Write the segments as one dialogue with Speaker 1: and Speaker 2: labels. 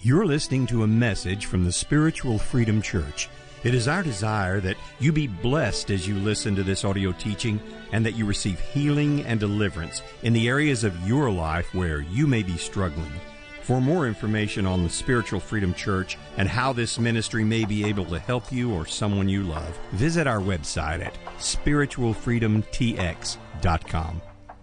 Speaker 1: You're listening to a message from the Spiritual Freedom Church. It is our desire that you be blessed as you listen to this audio teaching and that you receive healing and deliverance in the areas of your life where you may be struggling. For more information on the Spiritual Freedom Church and how this ministry may be able to help you or someone you love, visit our website at spiritualfreedomtx.com.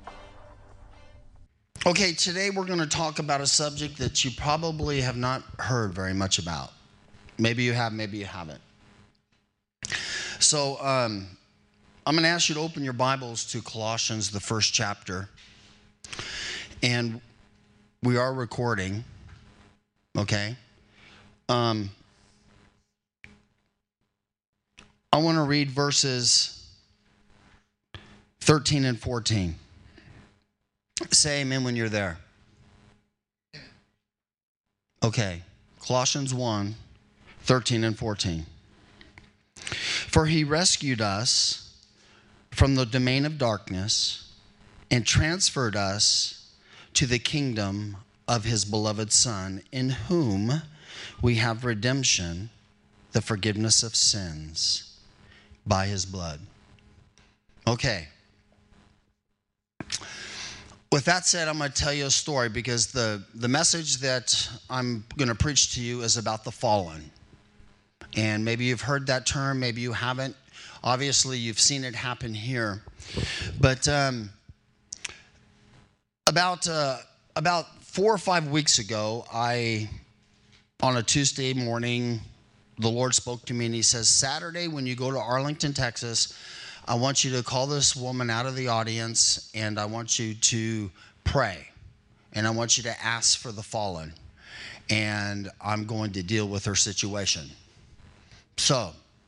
Speaker 2: Okay, today we're going to talk about a subject that you probably have not heard very much about. Maybe you have, maybe you haven't. So I'm going to ask you to open your Bibles to Colossians, the first chapter. And we are recording, okay? I want to read verses 13 and 14. Say amen when you're there. Okay, Colossians 1, 13 and 14. For he rescued us from the domain of darkness and transferred us to the kingdom of his beloved Son, in whom we have redemption, the forgiveness of sins, by his blood. Okay. With that said, I'm going to tell you a story because the message that I'm going to preach to you is about the fallen. And maybe you've heard that term, maybe you haven't. Obviously, you've seen it happen here. But about 4 or 5 weeks ago, on a Tuesday morning, the Lord spoke to me and he says, Saturday when you go to Arlington, Texas, I want you to call this woman out of the audience and I want you to pray. And I want you to ask for the fallen. And I'm going to deal with her situation. So,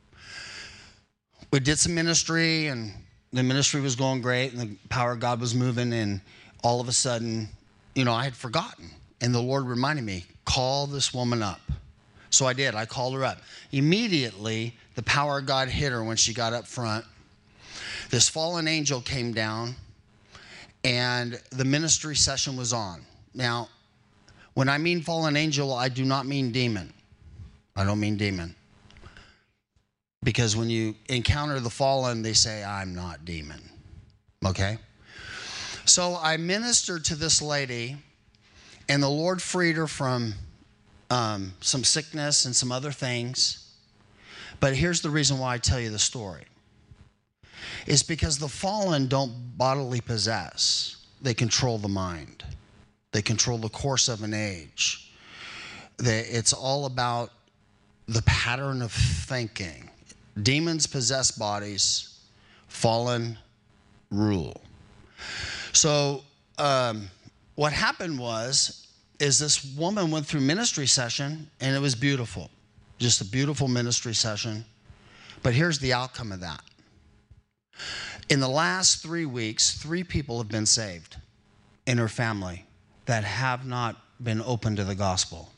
Speaker 2: we did some ministry and the ministry was going great and the power of God was moving, and all of a sudden, I had forgotten. And the Lord reminded me, call this woman up. So I did. I called her up. Immediately, the power of God hit her when she got up front. This fallen angel came down and the ministry session was on. Now, when I mean fallen angel, I do not mean demon. I don't mean demon. Because when you encounter the fallen, they say, I'm not demon. Okay? So I ministered to this lady and the Lord freed her from some sickness and some other things. But here's the reason why I tell you the story. Is because the fallen don't bodily possess. They control the mind. They control the course of an age. It's all about the pattern of thinking. Demons possess bodies. Fallen rule. So what happened is this woman went through ministry session and it was beautiful. Just a beautiful ministry session. But here's the outcome of that. In the last 3 weeks, 3 people have been saved in her family that have not been open to the gospel.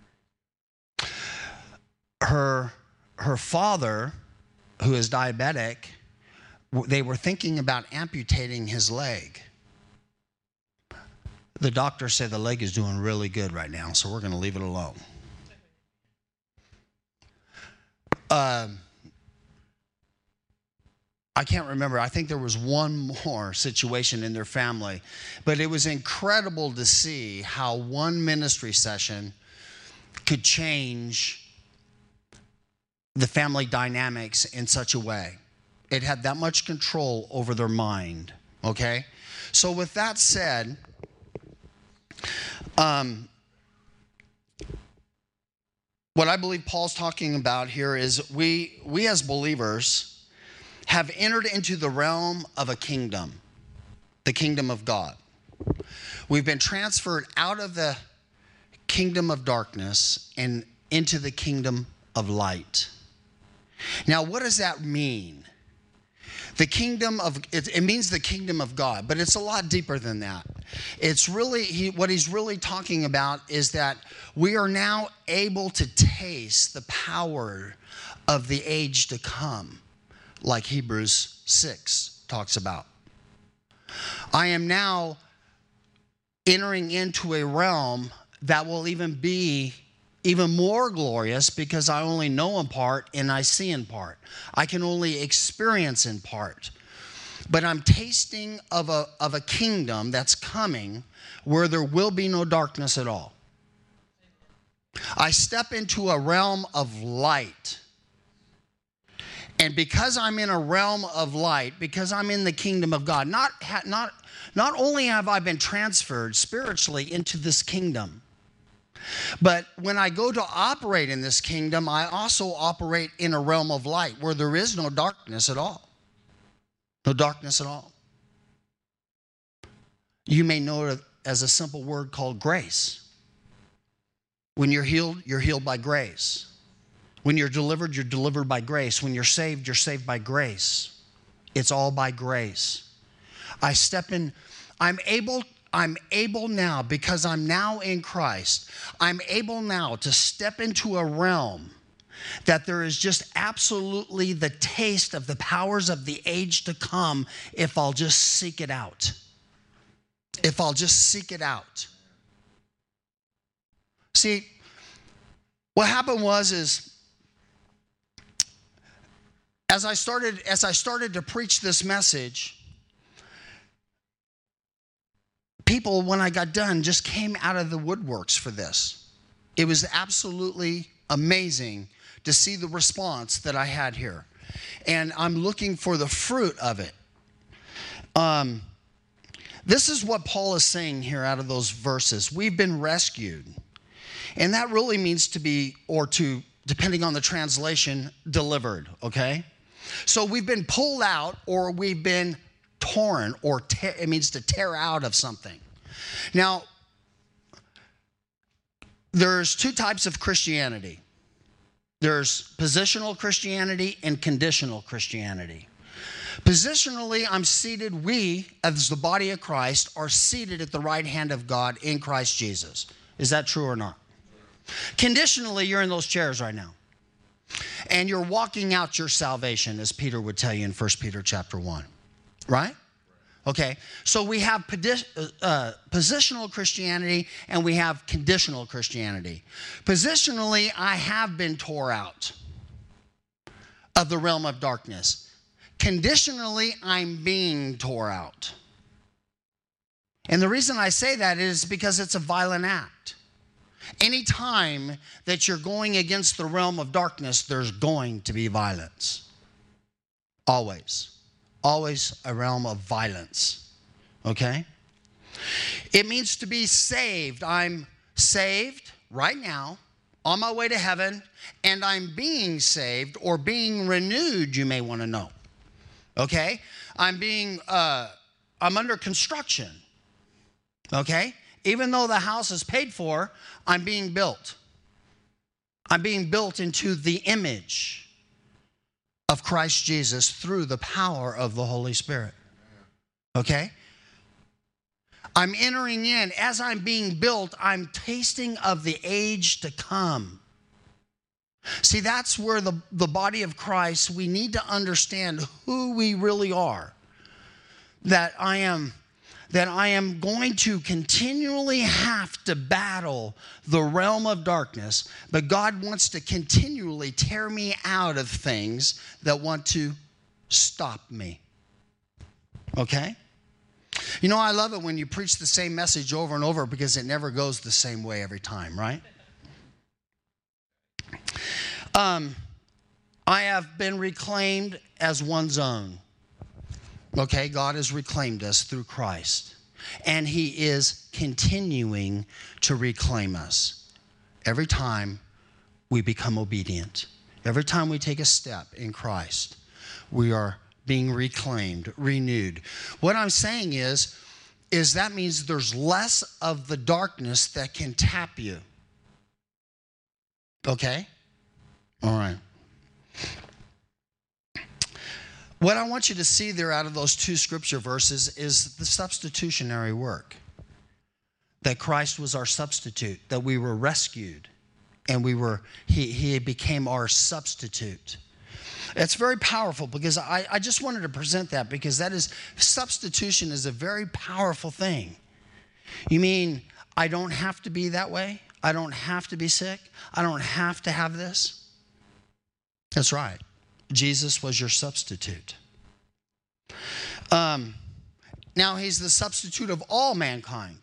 Speaker 2: Her father, who is diabetic, they were thinking about amputating his leg. The doctor said the leg is doing really good right now, so we're going to leave it alone. I can't remember. I think there was one more situation in their family. But it was incredible to see how one ministry session could change the family dynamics in such a way. It had that much control over their mind. Okay? So with that said, what I believe Paul's talking about here is we as believers have entered into the realm of a kingdom, the kingdom of God. We've been transferred out of the kingdom of darkness and into the kingdom of light. Now, what does that mean? The kingdom of, it means the kingdom of God, but it's a lot deeper than that. It's really, what he's really talking about is that we are now able to taste the power of the age to come, like Hebrews 6 talks about. I am now entering into a realm that will even be even more glorious because I only know in part and I see in part. I can only experience in part. But I'm tasting of a kingdom that's coming where there will be no darkness at all. I step into a realm of light. And because I'm in a realm of light, because I'm in the kingdom of God, not only have I been transferred spiritually into this kingdom, but when I go to operate in this kingdom, I also operate in a realm of light where there is no darkness at all. No darkness at all. You may know it as a simple word called grace. When you're healed by grace. When you're delivered by grace. When you're saved by grace. It's all by grace. I step in, I'm able now, because I'm now in Christ, I'm able now to step into a realm that there is just absolutely the taste of the powers of the age to come if I'll just seek it out. If I'll just seek it out. See, what happened was as I started to preach this message, people, when I got done, just came out of the woodworks for this. It was absolutely amazing to see the response that I had here. And I'm looking for the fruit of it. This is what Paul is saying here out of those verses. We've been rescued. And that really means to be, or to, depending on the translation, delivered, okay? So we've been pulled out, or we've been torn, or it means to tear out of something. Now, there's two types of Christianity. There's positional Christianity and conditional Christianity. Positionally, I'm seated, we, as the body of Christ, are seated at the right hand of God in Christ Jesus. Is that true or not? Conditionally, you're in those chairs right now. And you're walking out your salvation, as Peter would tell you in 1 Peter chapter 1. Right? Okay. So we have positional Christianity and we have conditional Christianity. Positionally, I have been tore out of the realm of darkness. Conditionally, I'm being tore out. And the reason I say that is because it's a violent act. Anytime that you're going against the realm of darkness, there's going to be violence. Always. Always a realm of violence. Okay? It means to be saved. I'm saved right now, on my way to heaven, and I'm being saved or being renewed, you may want to know. Okay? I'm under construction. Okay? Even though the house is paid for, I'm being built. I'm being built into the image of Christ Jesus through the power of the Holy Spirit. Okay? I'm entering in. As I'm being built, I'm tasting of the age to come. See, that's where the body of Christ, we need to understand who we really are. That I am going to continually have to battle the realm of darkness, but God wants to continually tear me out of things that want to stop me. Okay? You know, I love it when you preach the same message over and over because it never goes the same way every time, right? I have been reclaimed as one's own. Okay, God has reclaimed us through Christ. And He is continuing to reclaim us. Every time we become obedient, every time we take a step in Christ, we are being reclaimed, renewed. What I'm saying is that means there's less of the darkness that can tap you. Okay? All right. What I want you to see there out of those two scripture verses is the substitutionary work. That Christ was our substitute, that we were rescued, and He became our substitute. It's very powerful because I just wanted to present that because substitution is a very powerful thing. You mean I don't have to be that way? I don't have to be sick. I don't have to have this. That's right. Jesus was your substitute. Now he's the substitute of all mankind.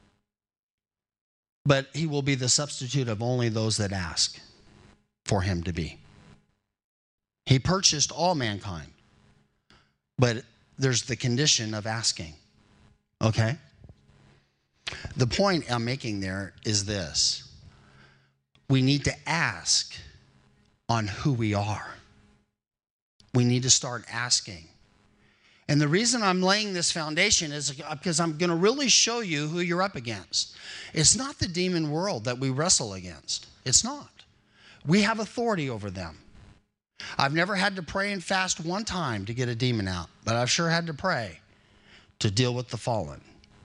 Speaker 2: But he will be the substitute of only those that ask for him to be. He purchased all mankind. But there's the condition of asking. Okay? The point I'm making there is this. We need to ask on who we are. We need to start asking. And the reason I'm laying this foundation is because I'm going to really show you who you're up against. It's not the demon world that we wrestle against. It's not. We have authority over them. I've never had to pray and fast one time to get a demon out, but I've sure had to pray to deal with the fallen.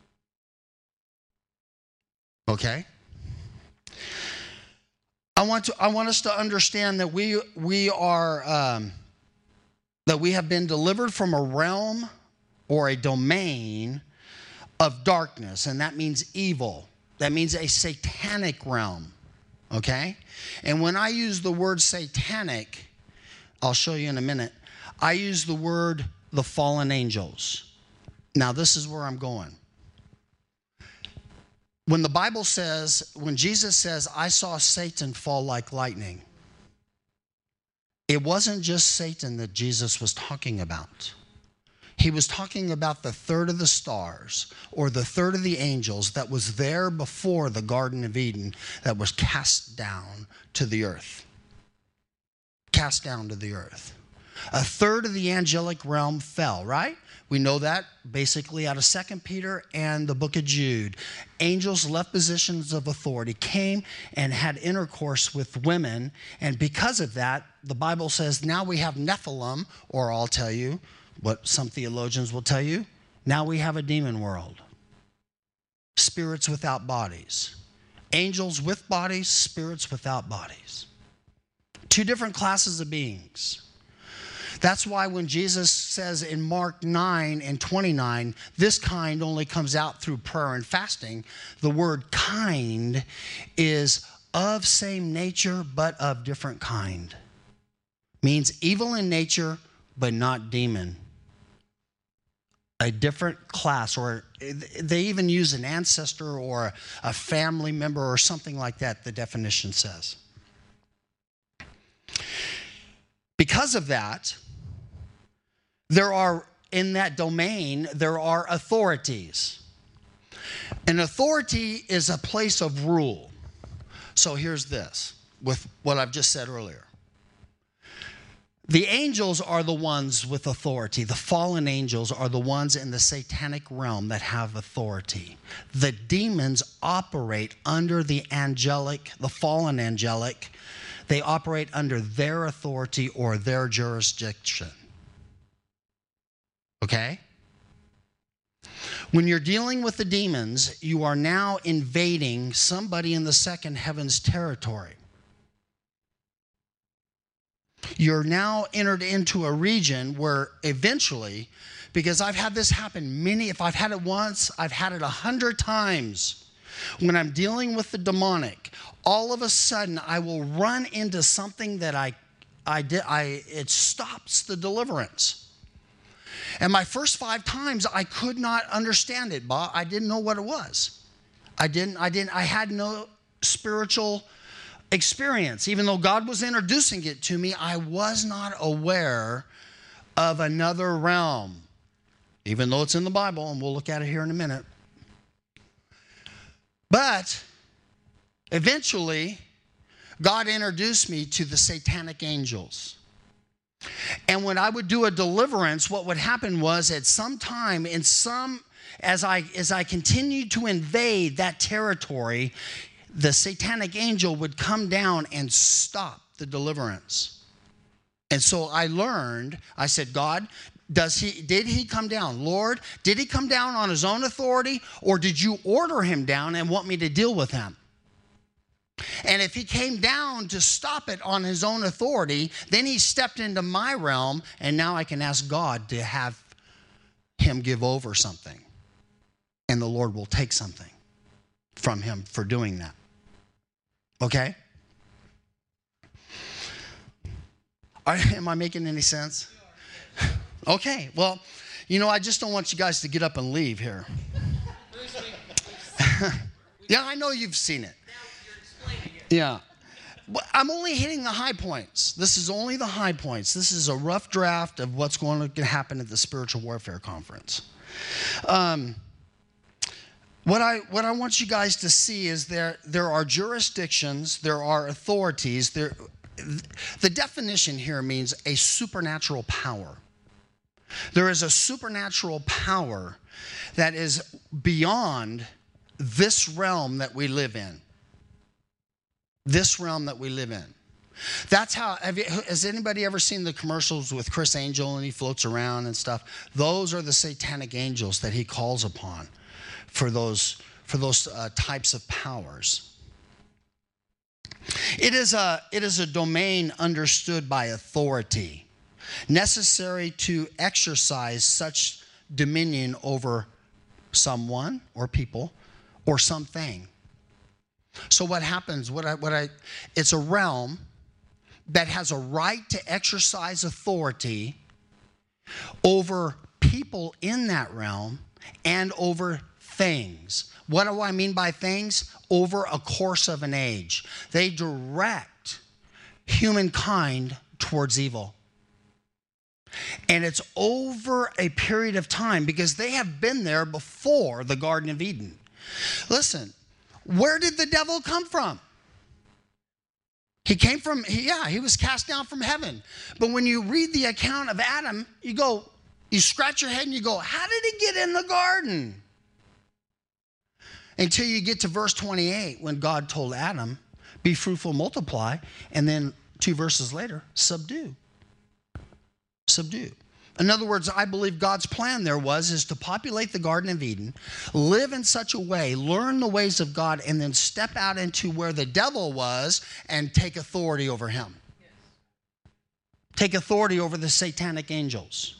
Speaker 2: Okay? I want us to understand that we have been delivered from a realm or a domain of darkness, and that means evil. That means a satanic realm. Okay? And when I use the word satanic, I'll show you in a minute, I use the word the fallen angels. Now, this is where I'm going. When the Bible says, when Jesus says, I saw Satan fall like lightning, it wasn't just Satan that Jesus was talking about. He was talking about the third of the stars or the third of the angels that was there before the Garden of Eden that was cast down to the earth. Cast down to the earth. A third of the angelic realm fell, right? We know that basically out of 2 Peter and the book of Jude. Angels left positions of authority, came and had intercourse with women, and because of that, the Bible says now we have Nephilim, or I'll tell you what some theologians will tell you, now we have a demon world. Spirits without bodies. Angels with bodies, spirits without bodies. Two different classes of beings. That's why when Jesus says in Mark 9 and 29, this kind only comes out through prayer and fasting, the word kind is of same nature but of different kind. Means evil in nature but not demon. A different class, or they even use an ancestor or a family member or something like that, the definition says. Because of that, in that domain, there are authorities. An authority is a place of rule. So here's this, with what I've just said earlier. The angels are the ones with authority. The fallen angels are the ones in the satanic realm that have authority. The demons operate under the angelic, the fallen angelic. They operate under their authority or their jurisdiction. Okay? When you're dealing with the demons, you are now invading somebody in the second heaven's territory. You're now entered into a region where eventually, because I've had this happen if I've had it once, I've had it 100 times. When I'm dealing with the demonic, all of a sudden I will run into something that it stops the deliverance. And my first 5 times, I could not understand it, Bob. I didn't know what it was. I had no spiritual experience. Even though God was introducing it to me, I was not aware of another realm. Even though it's in the Bible, and we'll look at it here in a minute. But eventually, God introduced me to the satanic angels. And when I would do a deliverance, what would happen was at some time, as I continued to invade that territory, the satanic angel would come down and stop the deliverance. And so I said, God, did he come down? Lord, did he come down on his own authority, or did you order him down and want me to deal with him? And if he came down to stop it on his own authority, then he stepped into my realm, and now I can ask God to have him give over something. And the Lord will take something from him for doing that. Okay? Am I making any sense? Okay, well, I just don't want you guys to get up and leave here. Yeah, I know you've seen it. Yeah. But I'm only hitting the high points. This is only the high points. This is a rough draft of what's going to happen at the Spiritual Warfare Conference. What I want you guys to see is there are jurisdictions, there are authorities. The definition here means a supernatural power. There is a supernatural power that is beyond this realm that we live in. This realm that we live in. That's how, has anybody ever seen the commercials with Chris Angel and he floats around and stuff? Those are the satanic angels that he calls upon for those types of powers. It is a domain understood by authority, necessary to exercise such dominion over someone or people or something. So what happens, it's a realm that has a right to exercise authority over people in that realm and over things. What do I mean by things? Over a course of an age. They direct humankind towards evil. And it's over a period of time because they have been there before the Garden of Eden. Listen, where did the devil come from? He came from, he was cast down from heaven. But when you read the account of Adam, you scratch your head and you go, how did he get in the garden? Until you get to verse 28 when God told Adam, be fruitful, multiply, and then 2 verses later, subdue. Subdue. In other words, I believe God's plan there is to populate the Garden of Eden, live in such a way, learn the ways of God, and then step out into where the devil was and take authority over him. Yes. Take authority over the satanic angels.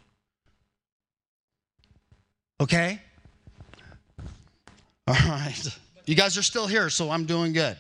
Speaker 2: Okay? All right. You guys are still here, so I'm doing good.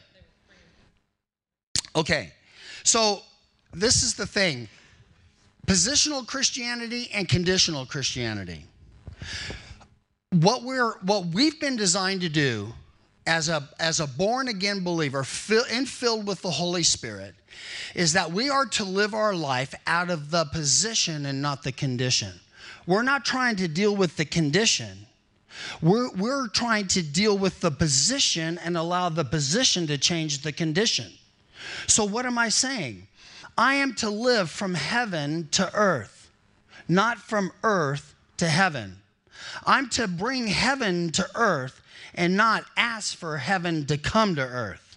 Speaker 2: Okay. So this is the thing. Positional Christianity and conditional Christianity. What we've been designed to do as a born again believer filled with the Holy Spirit is that we are to live our life out of the position and not the condition. We're not trying to deal with the condition. We're trying to deal with the position and allow the position to change the condition. So what am I saying? I am to live from heaven to earth, not from earth to heaven. I'm to bring heaven to earth and not ask for heaven to come to earth.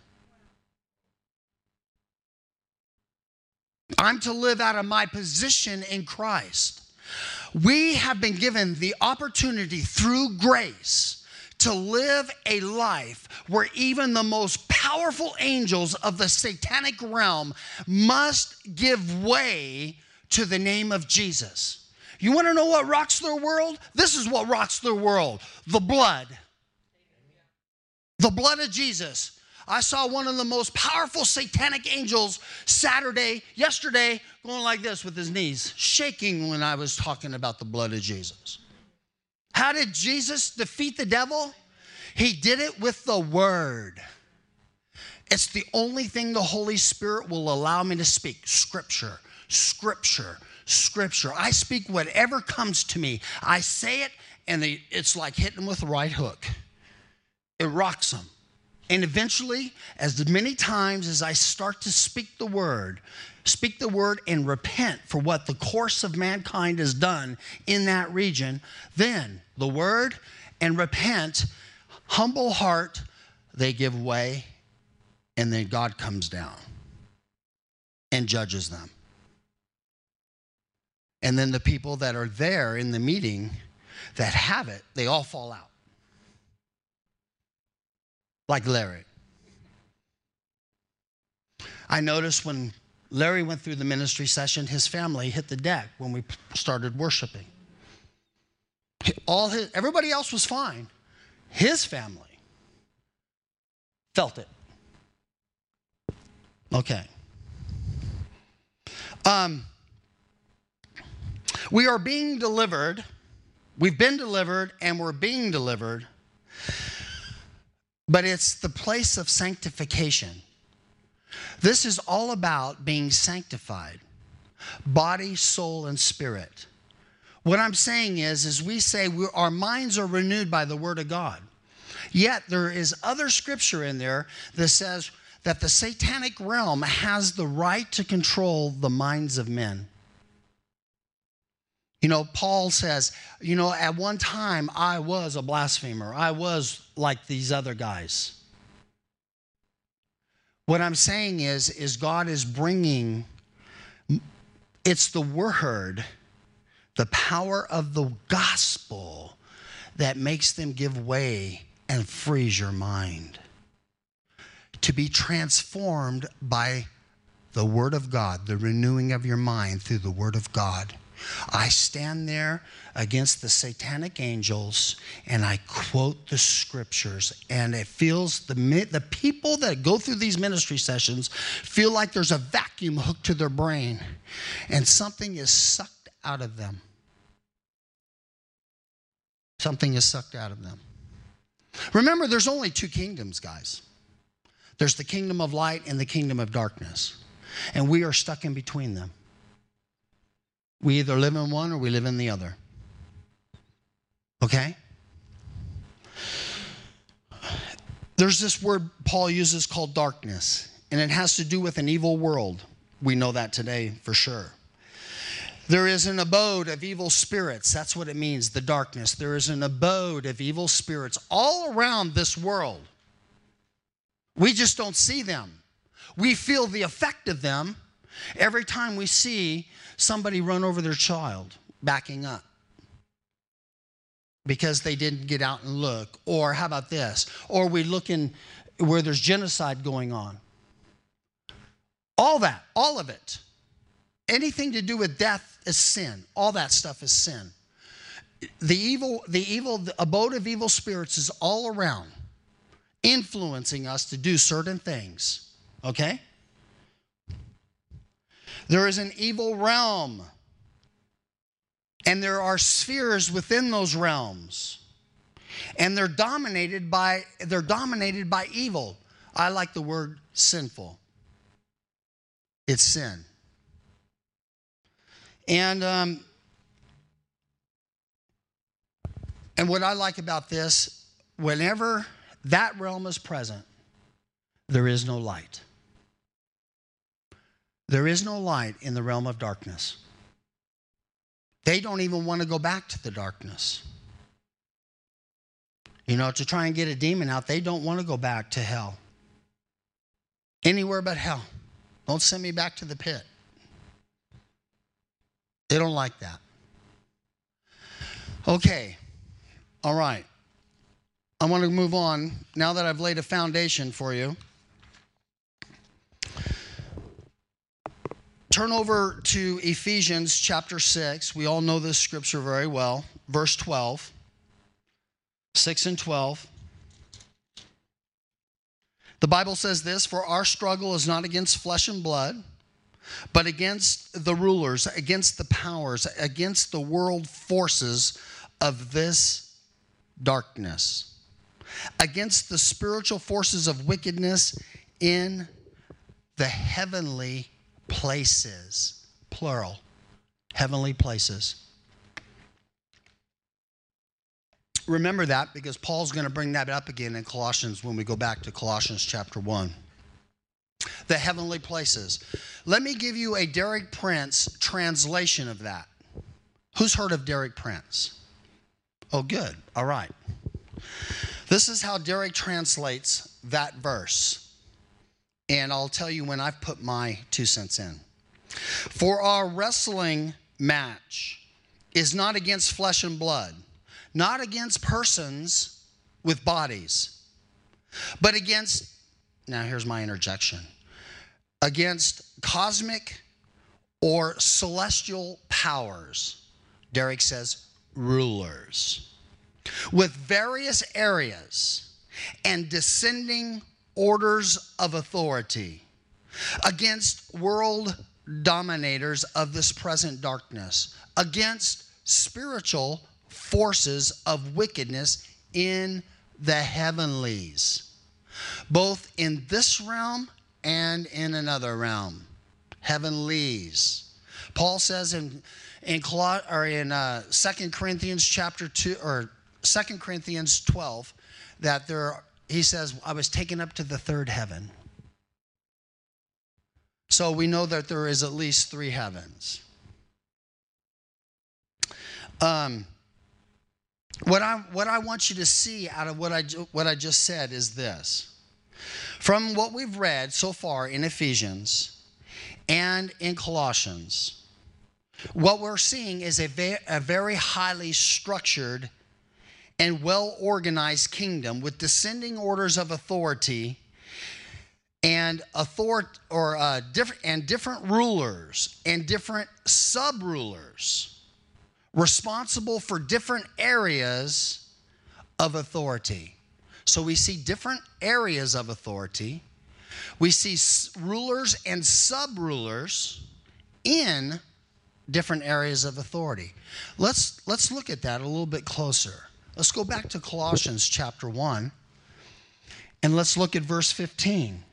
Speaker 2: I'm to live out of my position in Christ. We have been given the opportunity through grace to live a life where even the most powerful angels of the satanic realm must give way to the name of Jesus. You want to know what rocks their world? This is what rocks their world. The blood. The blood of Jesus. I saw one of the most powerful satanic angels yesterday, going like this with his knees, shaking when I was talking about the blood of Jesus. How did Jesus defeat the devil? He did it with the word. It's the only thing the Holy Spirit will allow me to speak. Scripture, scripture, scripture. I speak whatever comes to me. I say it, and it's like hitting them with the right hook. It rocks them. And eventually, as many times as I start to speak the word and repent for what the course of mankind has done in that region, then the word and repent, humble heart, they give way, and then God comes down and judges them. And then the people that are there in the meeting that have it, they all fall out. Like Larry. I noticed when Larry went through the ministry session, his family hit the deck when we started worshiping. Everybody else was fine. His family felt it. Okay. We are being delivered. We've been delivered and we're being delivered. But it's the place of sanctification. This is all about being sanctified. Body, soul, and spirit. What I'm saying is we say our minds are renewed by the Word of God. Yet there is other scripture in there that says that the satanic realm has the right to control the minds of men. You know, Paul says, you know, at one time I was a blasphemer. I was like these other guys. What I'm saying is God is bringing, it's the word, the power of the gospel that makes them give way and frees your mind to be transformed by the Word of God, the renewing of your mind through the Word of God. I stand there against the satanic angels and I quote the scriptures, and it feels the people that go through these ministry sessions feel like there's a vacuum hooked to their brain and something is sucked out of them. Something is sucked out of them. Remember, there's only two kingdoms, guys. There's the kingdom of light and the kingdom of darkness. And we are stuck in between them. We either live in one or we live in the other. Okay? There's this word Paul uses called darkness, and it has to do with an evil world. We know that today for sure. There is an abode of evil spirits. That's what it means, the darkness. There is an abode of evil spirits all around this world. We just don't see them. We feel the effect of them every time we see somebody run over their child backing up because they didn't get out and look. Or how about this? Or we look in where there's genocide going on. All that, all of it. Anything to do with death is sin. All that stuff is sin. The abode of evil spirits is all around, influencing us to do certain things. Okay? There is an evil realm. And there are spheres within those realms. And they're dominated by evil. I like the word sinful. It's sin. And what I like about this, whenever that realm is present, there is no light. There is no light in the realm of darkness. They don't even want to go back to the darkness. You know, to try and get a demon out, they don't want to go back to hell. Anywhere but hell. Don't send me back to the pit. They don't like that. Okay. All right. I want to move on now that I've laid a foundation for you. Turn over to Ephesians chapter 6. We all know this scripture very well. Verse 12. 6 and 12. The Bible says this, "For our struggle is not against flesh and blood, but against the rulers, against the powers, against the world forces of this darkness, against the spiritual forces of wickedness in the heavenly places." Plural. Heavenly places. Remember that because Paul's going to bring that up again in Colossians when we go back to Colossians chapter 1. The heavenly places. Let me give you a Derek Prince translation of that. Who's heard of Derek Prince? Oh, good. All right. This is how Derek translates that verse. And I'll tell you when I've put my 2 cents in. "For our wrestling match is not against flesh and blood, not against persons with bodies, but against," now here's my interjection, "against cosmic or celestial powers," Derek says, "rulers, with various areas and descending orders of authority. against world dominators of this present darkness, against spiritual forces of wickedness in the heavenlies, both in this realm and in another realm. Heavenlies. Paul says in 2 Corinthians chapter 2 or 2 Corinthians 12 that he says, I was taken up to the third heaven. So we know that there is at least 3 heavens. What I want you to see out of what I just said is this. From what we've read so far in Ephesians and in Colossians, what we're seeing is a very highly structured and well-organized kingdom with descending orders of authority and different rulers and different sub-rulers responsible for different areas of authority. So we see different areas of authority. We see rulers and sub-rulers in different areas of authority. Let's look at that a little bit closer. Let's go back to Colossians chapter 1 and let's look at verse 15.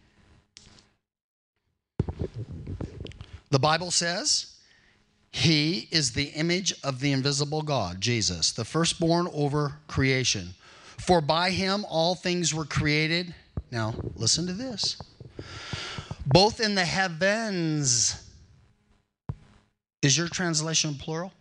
Speaker 2: The Bible says, He is the image of the invisible God, Jesus, the firstborn over creation. For by Him all things were created. Now, listen to this. Both in the heavens. Is your translation plural?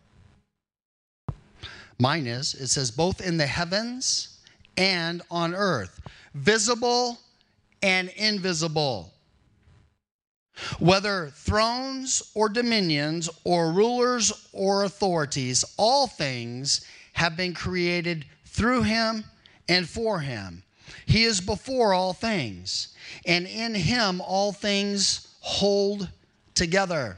Speaker 2: Mine is. It says both in the heavens and on earth. Visible and invisible. Whether thrones or dominions or rulers or authorities, all things have been created through Him and for Him. He is before all things, and in Him all things hold together.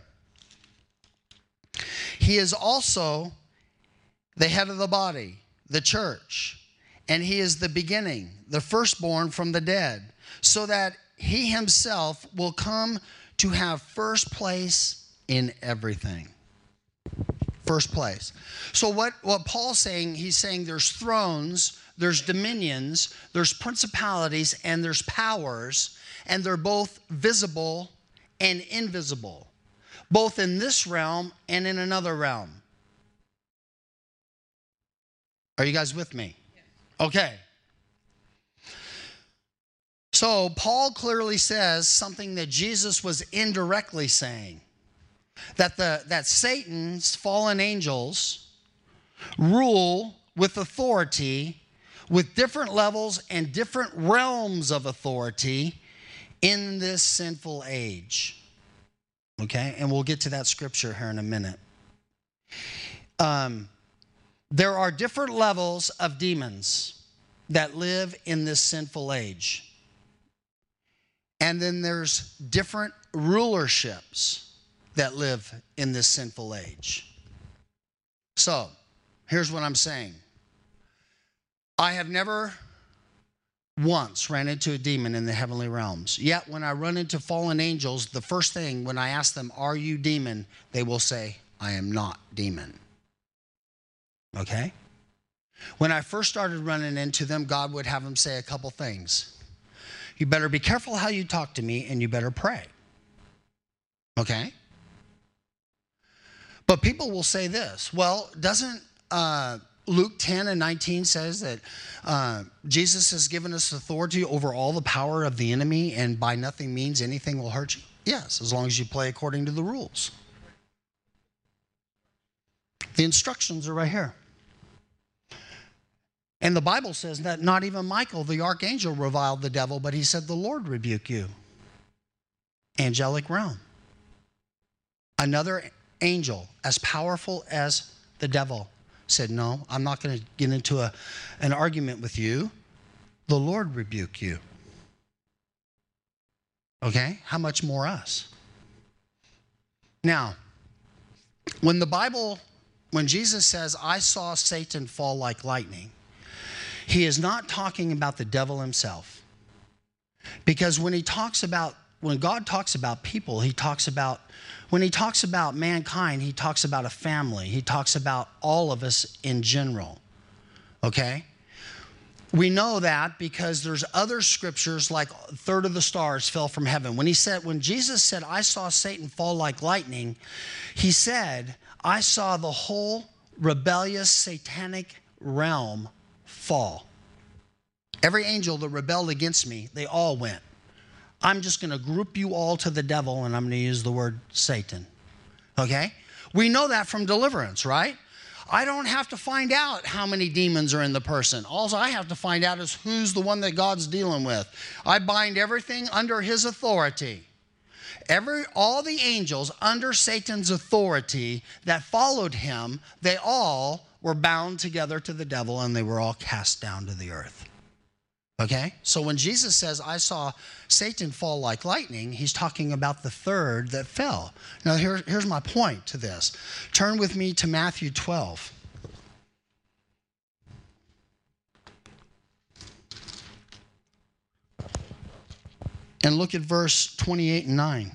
Speaker 2: He is also the head of the body, the church, and He is the beginning, the firstborn from the dead, so that He Himself will come to have first place in everything. First place. So what Paul's saying, he's saying there's thrones, there's dominions, there's principalities, and there's powers, and they're both visible and invisible, both in this realm and in another realm. Are you guys with me? Okay. So Paul clearly says something that Jesus was indirectly saying, that Satan's fallen angels rule with authority, with different levels and different realms of authority in this sinful age. Okay, and we'll get to that scripture here in a minute. There are different levels of demons that live in this sinful age. And then there's different rulerships that live in this sinful age. So, here's what I'm saying. I have never once ran into a demon in the heavenly realms. Yet, when I run into fallen angels, the first thing when I ask them, are you demon? They will say, I am not demon. Okay? When I first started running into them, God would have them say a couple things. You better be careful how you talk to me, and you better pray. Okay? But people will say this. Well, doesn't Luke 10 and 19 says that Jesus has given us authority over all the power of the enemy, and by nothing means anything will hurt you? Yes, as long as you play according to the rules. The instructions are right here. And the Bible says that not even Michael, the archangel, reviled the devil, but he said, the Lord rebuke you. Angelic realm. Another angel, as powerful as the devil, said, no, I'm not going to get into an argument with you. The Lord rebuke you. Okay? How much more us? Now, when Jesus says, I saw Satan fall like lightning, He is not talking about the devil himself. Because when he talks about when God talks about people, when he talks about mankind, he talks about a family. He talks about all of us in general. Okay? We know that because there's other scriptures, like a third of the stars fell from heaven. When Jesus said, I saw Satan fall like lightning, he said, I saw the whole rebellious satanic realm fall. Every angel that rebelled against me, they all went. I'm just going to group you all to the devil, and I'm going to use the word Satan. Okay? We know that from deliverance, right? I don't have to find out how many demons are in the person. All I have to find out is who's the one that God's dealing with. I bind everything under his authority. All the angels under Satan's authority that followed him, they all were bound together to the devil, and they were all cast down to the earth. Okay? So when Jesus says, I saw Satan fall like lightning, he's talking about the third that fell. Now, here's my point to this. Turn with me to Matthew 12. And look at verse 28 and 9.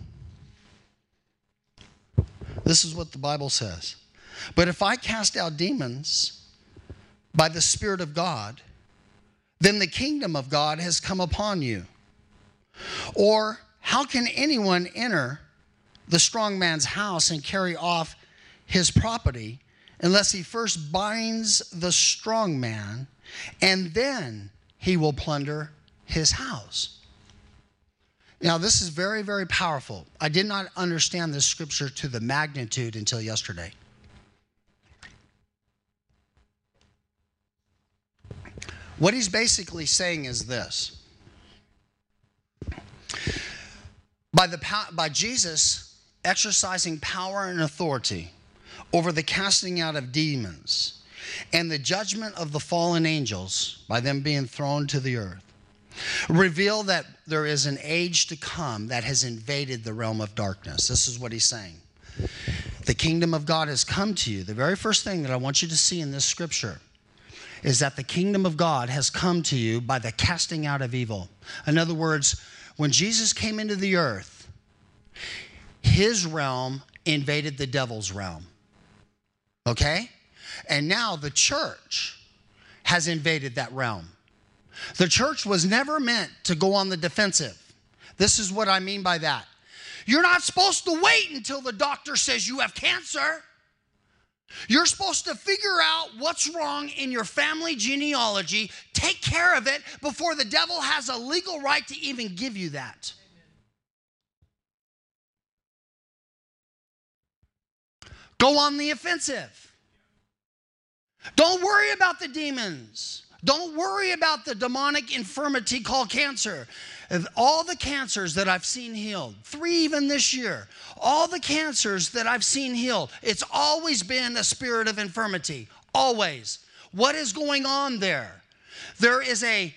Speaker 2: This is what the Bible says. But if I cast out demons by the Spirit of God, then the kingdom of God has come upon you. Or how can anyone enter the strong man's house and carry off his property unless he first binds the strong man, and then he will plunder his house? Now, this is very, very powerful. I did not understand this scripture to the magnitude until yesterday. What he's basically saying is this. By Jesus exercising power and authority over the casting out of demons and the judgment of the fallen angels, by them being thrown to the earth, reveal that there is an age to come that has invaded the realm of darkness. This is what he's saying. The kingdom of God has come to you. The very first thing that I want you to see in this scripture is that the kingdom of God has come to you by the casting out of evil. In other words, when Jesus came into the earth, his realm invaded the devil's realm. Okay? And now the church has invaded that realm. The church was never meant to go on the defensive. This is what I mean by that. You're not supposed to wait until the doctor says you have cancer. You're supposed to figure out what's wrong in your family genealogy, take care of it before the devil has a legal right to even give you that. Go on the offensive. Don't worry about the demons. Don't worry about the demonic infirmity called cancer. All the cancers that I've seen healed, 3 even this year, all the cancers that I've seen healed, it's always been a spirit of infirmity. Always. What is going on there? There is a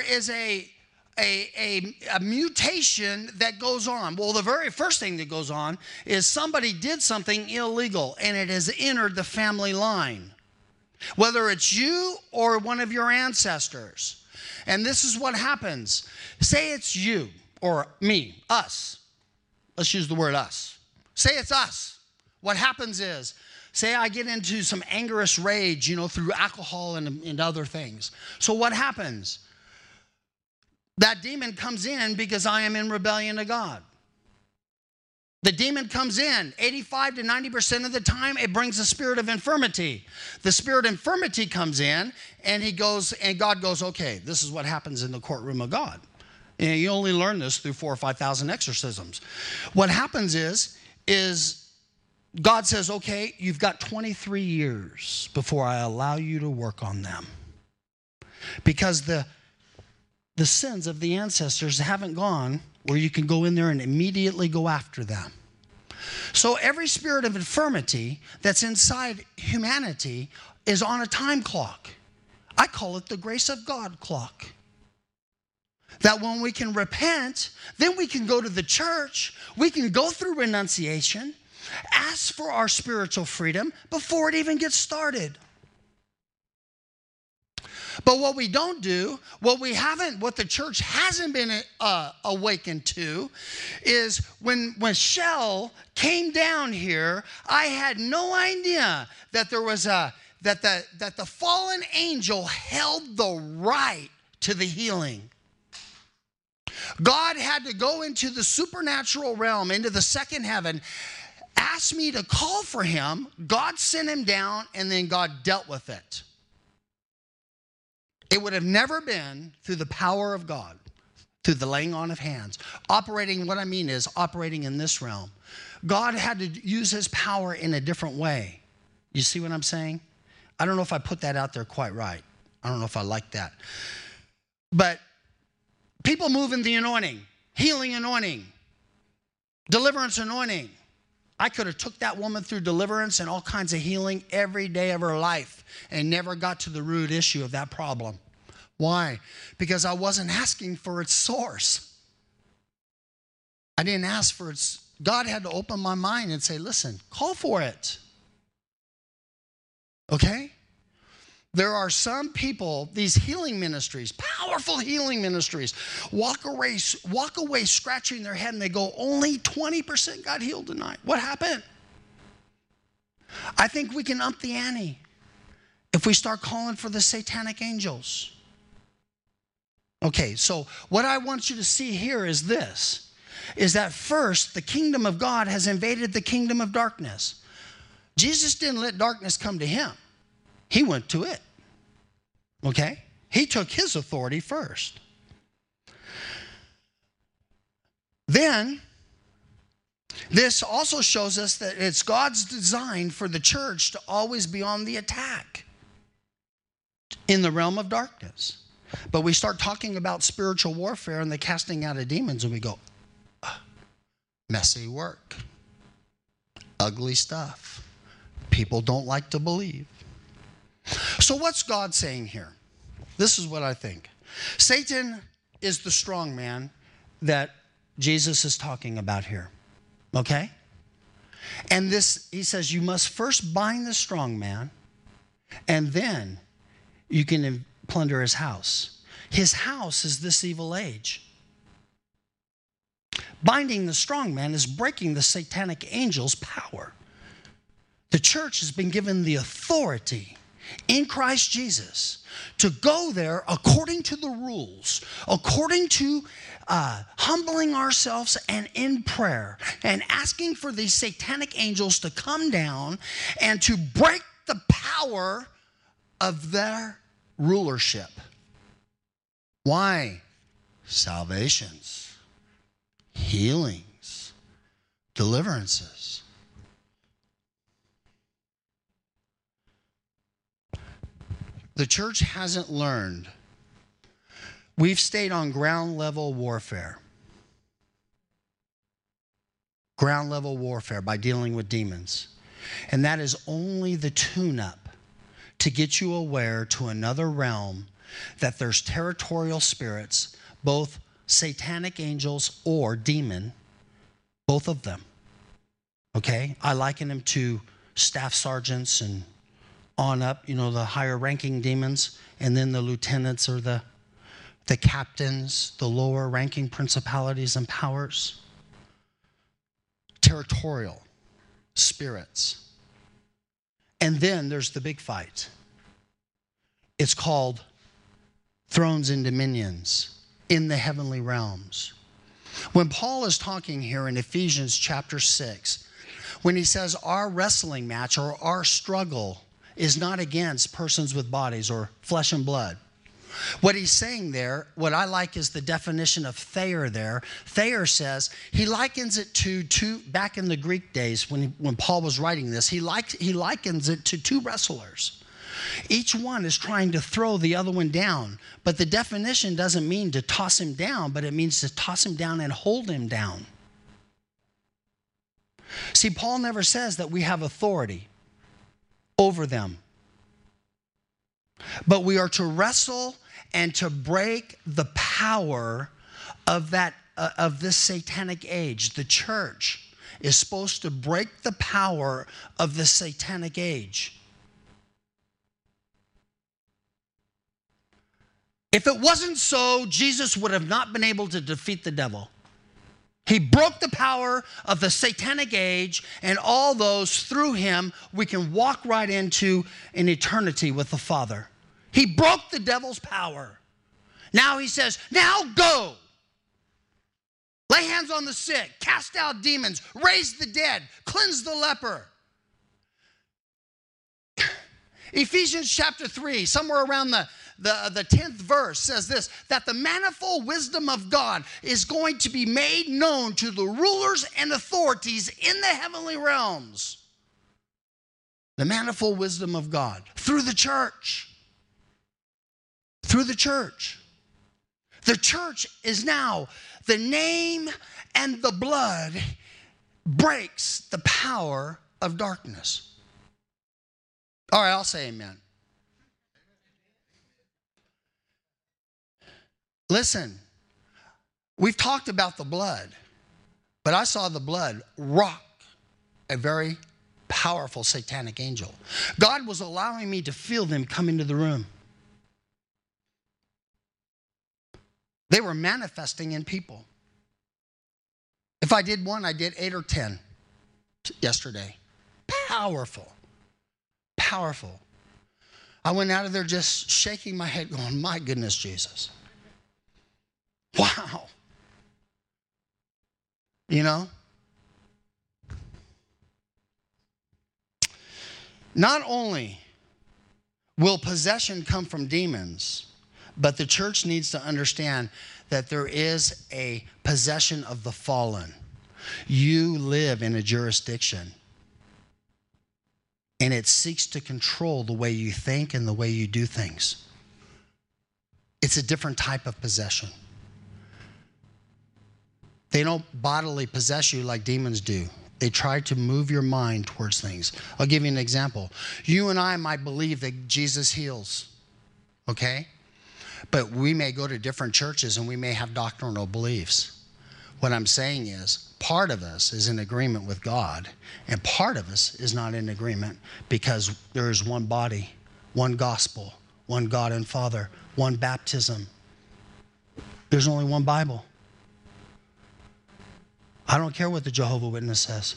Speaker 2: mutation that goes on. Well, the very first thing that goes on is somebody did something illegal and it has entered the family line. Whether it's you or one of your ancestors. And this is what happens. Say it's you or me, us. Let's use the word us. Say it's us. What happens is, say I get into some angerous rage, through alcohol and other things. So what happens? That demon comes in because I am in rebellion to God. The demon comes in 85 to 90% of the time. It brings a spirit of infirmity. The spirit of infirmity comes in and God goes, okay, this is what happens in the courtroom of God. And you only learn this through 4,000 or 5,000 exorcisms. What happens is God says, okay, you've got 23 years before I allow you to work on them. Because the sins of the ancestors haven't gone where you can go in there and immediately go after them. So every spirit of infirmity that's inside humanity is on a time clock. I call it the grace of God clock. That when we can repent, then we can go to the church, we can go through renunciation, ask for our spiritual freedom before it even gets started. But what we don't do, what the church hasn't been awakened to, is when Shell came down here, I had no idea that there was that the fallen angel held the right to the healing. God had to go into the supernatural realm, into the second heaven, asked me to call for him. God sent him down, and then God dealt with it. It would have never been through the power of God, through the laying on of hands. Operating, what I mean is operating in this realm. God had to use his power in a different way. You see what I'm saying? I don't know if I put that out there quite right. I don't know if I like that. But people move in the anointing, healing anointing, deliverance anointing. I could have took that woman through deliverance and all kinds of healing every day of her life and never got to the root issue of that problem. Why? Because I wasn't asking for its source. I didn't ask for its. God had to open my mind and say, listen, call for it. Okay? There are some people, these healing ministries, powerful healing ministries, walk away scratching their head and they go, only 20% got healed tonight. What happened? I think we can up the ante if we start calling for the satanic angels. Okay, so what I want you to see here is this, is that first, the kingdom of God has invaded the kingdom of darkness. Jesus didn't let darkness come to him. He went to it. Okay? He took his authority first. Then, this also shows us that it's God's design for the church to always be on the attack in the realm of darkness. But we start talking about spiritual warfare and the casting out of demons, and we go, messy work, ugly stuff. People don't like to believe. So what's God saying here? This is what I think. Satan is the strong man that Jesus is talking about here. Okay? And this, he says, you must first bind the strong man, and then you can plunder his house. His house is this evil age. Binding the strong man is breaking the satanic angel's power. The church has been given the authority in Christ Jesus to go there according to the rules, according to humbling ourselves and in prayer and asking for these satanic angels to come down and to break the power of their rulership. Why? Salvations, healings, deliverances. The church hasn't learned. We've stayed on ground level warfare. Ground level warfare by dealing with demons. And that is only the tune-up to get you aware to another realm that there's territorial spirits, both satanic angels or demon, both of them. Okay? I liken them to staff sergeants and on up, the higher ranking demons, and then the lieutenants or the captains, the lower ranking principalities and powers. Territorial spirits. And then there's the big fight. It's called thrones and dominions in the heavenly realms. When Paul is talking here in Ephesians chapter 6, when he says our wrestling match or our struggle is not against persons with bodies or flesh and blood. What he's saying there, what I like is the definition of Thayer there. Thayer says, he likens it to two, back in the Greek days when Paul was writing this, he likens it to two wrestlers. Each one is trying to throw the other one down. But the definition doesn't mean to toss him down, but it means to toss him down and hold him down. See, Paul never says that we have authority over them. But we are to wrestle and to break the power of this satanic age. The church is supposed to break the power of the satanic age. If it wasn't so, Jesus would have not been able to defeat the devil. He broke the power of the satanic age, and all those through him, we can walk right into an eternity with the Father. He broke the devil's power. Now he says, now go. Lay hands on the sick, cast out demons, raise the dead, cleanse the leper. Ephesians chapter 3, somewhere around the 10th verse says this, that the manifold wisdom of God is going to be made known to the rulers and authorities in the heavenly realms. The manifold wisdom of God through the church. Through the church. The church is now the name, and the blood breaks the power of darkness. All right, I'll say amen. Listen, we've talked about the blood, but I saw the blood rock a very powerful satanic angel. God was allowing me to feel them come into the room. They were manifesting in people. If I did one, I did 8 or 10 yesterday. Powerful. Powerful. I went out of there just shaking my head going, my goodness, Jesus. Wow. You know? Not only will possession come from demons, but the church needs to understand that there is a possession of the fallen. You live in a jurisdiction, and it seeks to control the way you think and the way you do things. It's a different type of possession. They don't bodily possess you like demons do. They try to move your mind towards things. I'll give you an example. You and I might believe that Jesus heals, okay? But we may go to different churches and we may have doctrinal beliefs. What I'm saying is, part of us is in agreement with God, and part of us is not in agreement because there is one body, one gospel, one God and Father, one baptism. There's only one Bible. I don't care what the Jehovah's Witness says,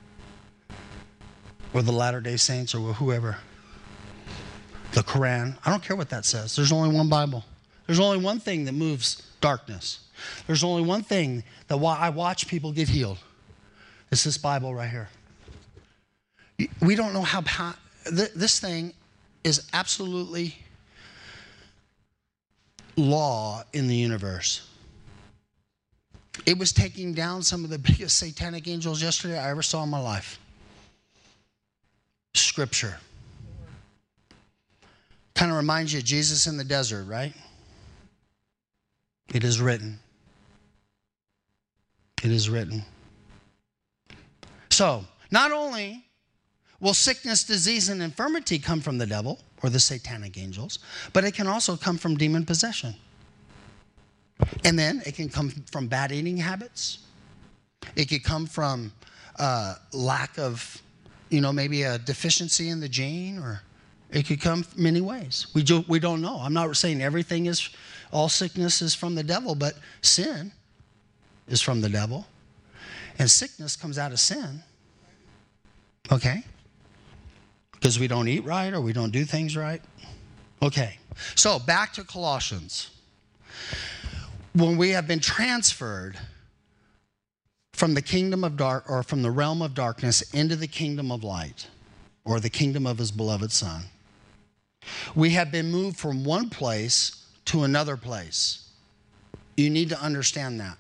Speaker 2: or the Latter-day Saints, or whoever. The Quran, I don't care what that says. There's only one Bible. There's only one thing that moves darkness. There's only one thing that I watch people get healed. It's this Bible right here. We don't know how this thing is absolutely law in the universe. It was taking down some of the biggest satanic angels yesterday I ever saw in my life. Scripture. Kind of reminds you of Jesus in the desert, right? It is written. It is written. So, not only will sickness, disease, and infirmity come from the devil or the satanic angels, but it can also come from demon possession. And then it can come from bad eating habits. It could come from lack of, maybe a deficiency in the gene, or it could come many ways. We don't know. I'm not saying all sickness is from the devil, but sin is from the devil. And sickness comes out of sin. Okay? Because we don't eat right or we don't do things right. Okay. So back to Colossians. When we have been transferred from the kingdom of dark, or from the realm of darkness into the kingdom of light, or the kingdom of his beloved Son, we have been moved from one place to another place. You need to understand that.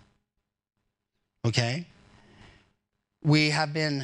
Speaker 2: Okay? We have been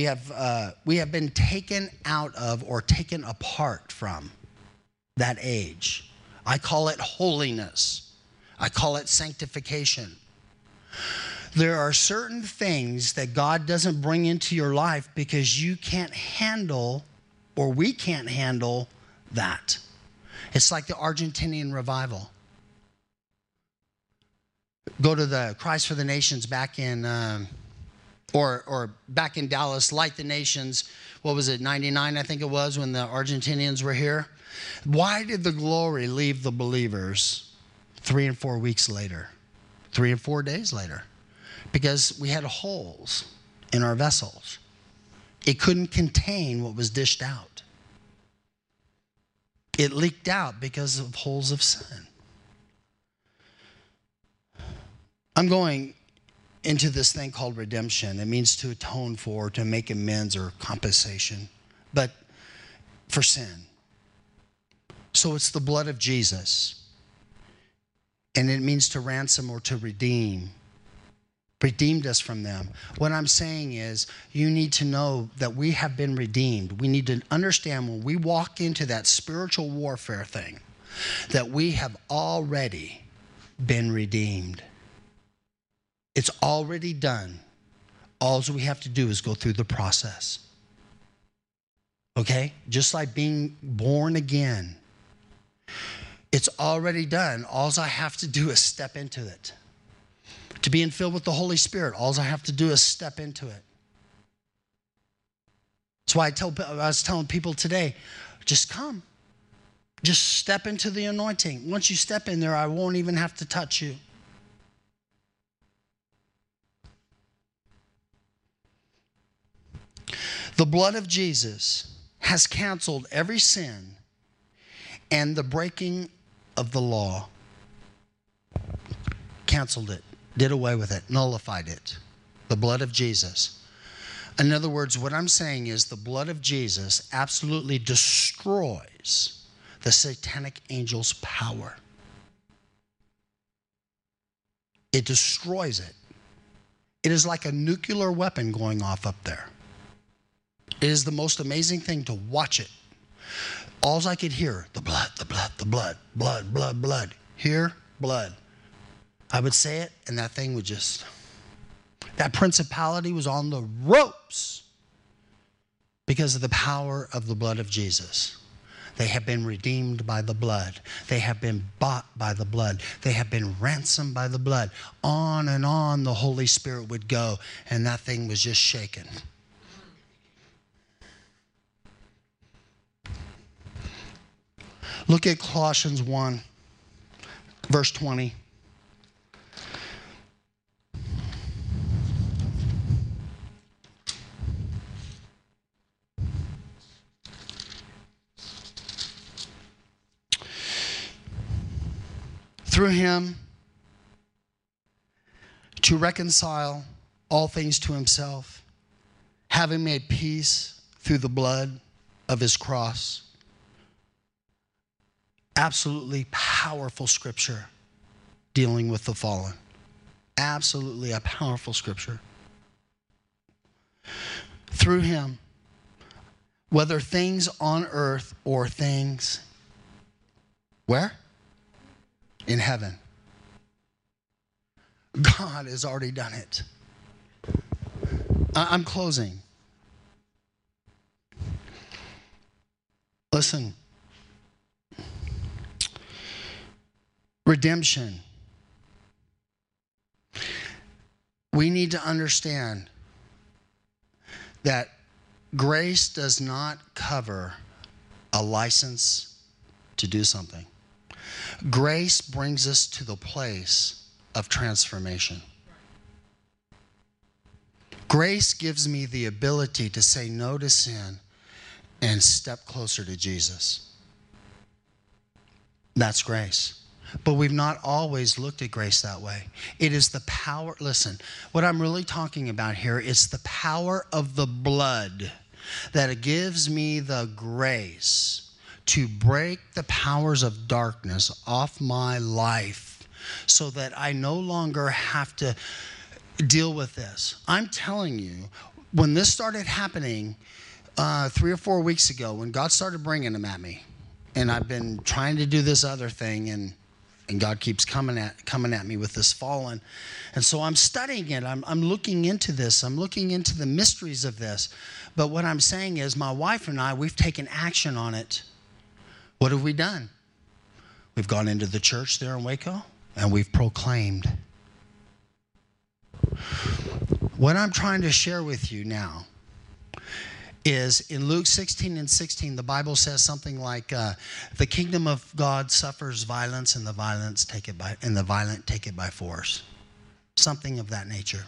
Speaker 2: taken out of, or taken apart from, that age. I call it holiness. I call it sanctification. There are certain things that God doesn't bring into your life because you can't handle, or we can't handle, that. It's like the Argentinian revival. Go to the Christ for the Nations back in Or back in Dallas, Light the Nations, what was it, 99 I think it was, when the Argentinians were here. Why did the glory leave the believers 3 and 4 weeks later, 3 and 4 days later? Because we had holes in our vessels. It couldn't contain what was dished out. It leaked out because of holes of sin. I'm going into this thing called redemption. It means to atone for, to make amends or compensation, but for sin. So it's the blood of Jesus. And it means to ransom or to redeem. Redeemed us from them. What I'm saying is, you need to know that we have been redeemed. We need to understand when we walk into that spiritual warfare thing, that we have already been redeemed. It's already done. All we have to do is go through the process. Okay? Just like being born again. It's already done. All I have to do is step into it. To being filled with the Holy Spirit, all I have to do is step into it. That's why I was telling people today, just come. Just step into the anointing. Once you step in there, I won't even have to touch you. The blood of Jesus has canceled every sin and the breaking of the law. Canceled it, did away with it, nullified it. The blood of Jesus. In other words, what I'm saying is the blood of Jesus absolutely destroys the satanic angel's power. It destroys it. It is like a nuclear weapon going off up there. It is the most amazing thing to watch it. All I could hear, the blood, the blood, the blood, blood, blood, blood. Hear, blood. I would say it, and that thing would just, that principality was on the ropes because of the power of the blood of Jesus. They have been redeemed by the blood. They have been bought by the blood. They have been ransomed by the blood. On and on the Holy Spirit would go, and that thing was just shaken. Look at Colossians 1, verse 20. Through him, to reconcile all things to himself, having made peace through the blood of his cross. Absolutely powerful scripture dealing with the fallen. Absolutely a powerful scripture. Through him, whether things on earth or things, where? In heaven. God has already done it. I'm closing. Listen. Redemption. We need to understand that grace does not cover a license to do something. Grace brings us to the place of transformation. Grace gives me the ability to say no to sin and step closer to Jesus. That's grace. But we've not always looked at grace that way. It is the power. Listen, what I'm really talking about here is the power of the blood that gives me the grace to break the powers of darkness off my life so that I no longer have to deal with this. I'm telling you, when this started happening 3 or 4 weeks ago, when God started bringing them at me, and I've been trying to do this other thing, and God keeps coming at me with this fallen. And so I'm studying it. I'm looking into this. I'm looking into the mysteries of this. But what I'm saying is my wife and I, we've taken action on it. What have we done? We've gone into the church there in Waco, and we've proclaimed. What I'm trying to share with you now is in Luke 16:16, the Bible says something like, the kingdom of God suffers violence, and the violent take it by force. Something of that nature.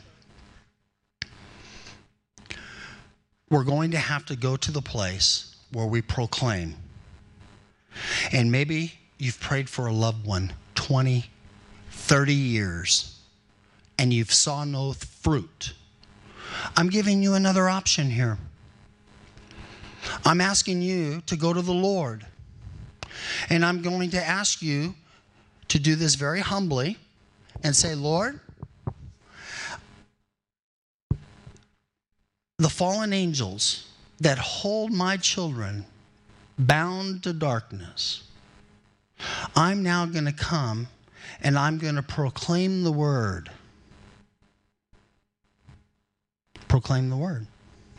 Speaker 2: We're going to have to go to the place where we proclaim. And maybe you've prayed for a loved one 20, 30 years, and you've saw no fruit. I'm giving you another option here. I'm asking you to go to the Lord. And I'm going to ask you to do this very humbly and say, Lord, the fallen angels that hold my children bound to darkness, I'm now going to come and I'm going to proclaim the word. Proclaim the word.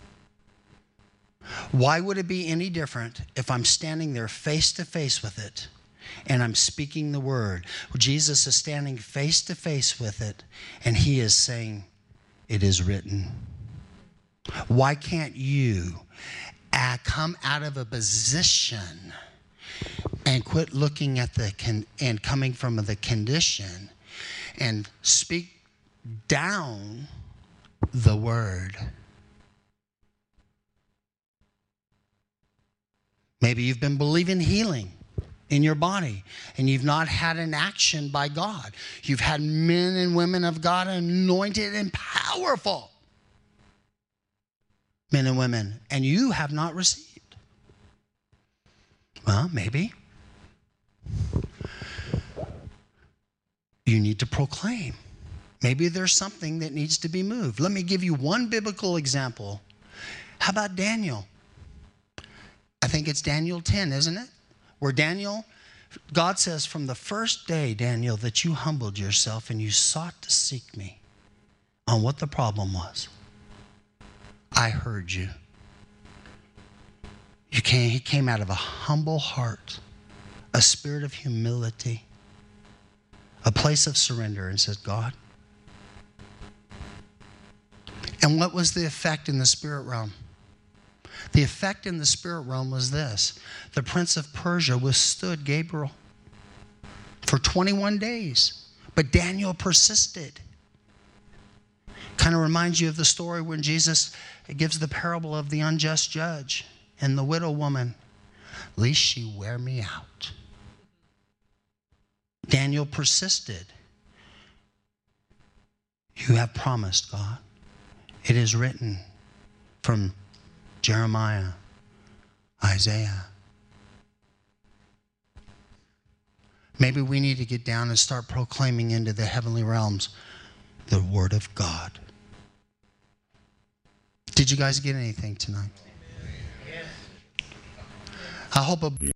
Speaker 2: Why would it be any different if I'm standing there face to face with it and I'm speaking the word? Jesus is standing face to face with it and he is saying, it is written. Why can't you come out of a position and quit looking at and coming from the condition and speak down the word? Maybe you've been believing healing in your body and you've not had an action by God. You've had men and women of God anointed and powerful men and women, and you have not received. Well, maybe you need to proclaim. Maybe there's something that needs to be moved. Let me give you one biblical example. How about Daniel? I think it's Daniel 10, isn't it? Where God says, from the first day, Daniel, that you humbled yourself and you sought to seek me on what the problem was, I heard you. He came out of a humble heart, a spirit of humility, a place of surrender, and said, God. And what was the effect in the spirit realm? The effect in the spirit realm was this. The prince of Persia withstood Gabriel for 21 days. But Daniel persisted. Kind of reminds you of the story when Jesus gives the parable of the unjust judge and the widow woman. At least she wear me out. Daniel persisted. You have promised, God. It is written from Jeremiah, Isaiah. Maybe we need to get down and start proclaiming into the heavenly realms the word of God. Did you guys get anything tonight? I hope